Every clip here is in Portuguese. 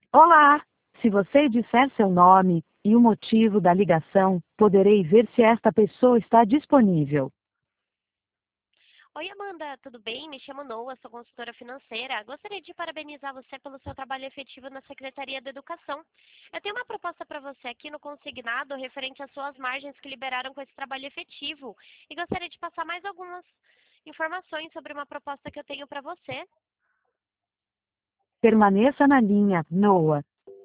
Olá! Se você disser seu nome e o motivo da ligação, poderei ver se esta pessoa está disponível. Oi, Amanda, tudo bem? Me chamo Noa, sou consultora financeira. Gostaria de parabenizar você pelo seu trabalho efetivo na Secretaria da Educação. Eu tenho uma proposta para você aqui no consignado referente às suas margens que liberaram com esse trabalho efetivo. E gostaria de passar mais algumas informações sobre uma proposta que eu tenho para você. Permaneça na linha, Noah.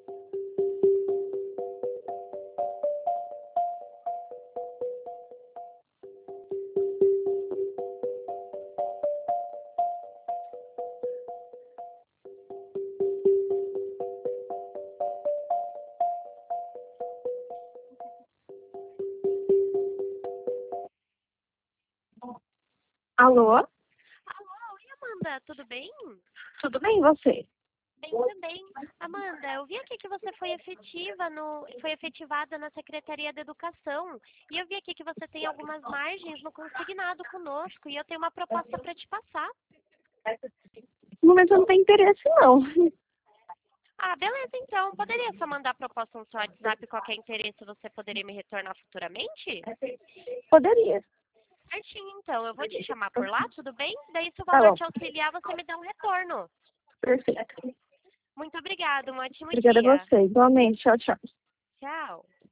Alô? Alô, oi, Amanda, tudo bem? Tudo bem, e você? Bem também. Amanda, eu vi aqui que você foi efetivada na Secretaria da Educação. E eu vi aqui que você tem algumas margens no consignado conosco e eu tenho uma proposta para te passar. No momento eu não tenho interesse, não. Ah, beleza, então. Poderia só mandar a proposta no seu WhatsApp, qualquer interesse você poderia me retornar futuramente? Poderia. Certinho, então. Eu vou te chamar por lá, tudo bem? Daí, se o Tá valor bom, te auxiliar, você me dá um retorno. perfeito. Muito obrigada, um ótimo Obrigada a dia. você. Igualmente. Tchau, tchau. Tchau.